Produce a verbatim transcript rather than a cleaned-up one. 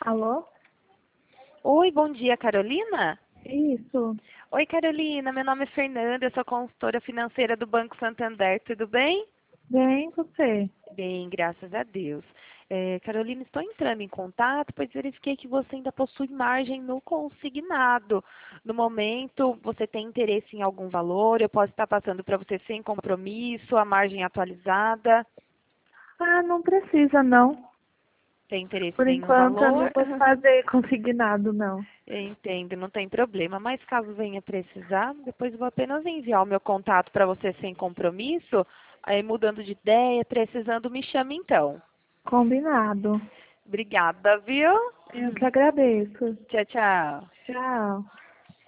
Alô? Oi, bom dia, Carolina? Isso. Oi, Carolina, meu nome é Fernanda, eu sou consultora financeira do Banco Santander, tudo bem? Bem, você? Bem, graças a Deus. É, Carolina, estou entrando em contato, pois verifiquei que você ainda possui margem no consignado. No momento, você tem interesse em algum valor? Eu posso estar passando para você sem compromisso, a margem atualizada. Ah, não precisa, não. Tem interesse em Por nenhum enquanto eu não valor? vou fazer consignado, não. Eu entendo, não tem problema, mas caso venha precisar, depois eu vou apenas enviar o meu contato para você sem compromisso, aí mudando de ideia, precisando, me chame então. Combinado. Obrigada, viu? Eu que agradeço. Tchau, tchau. Tchau.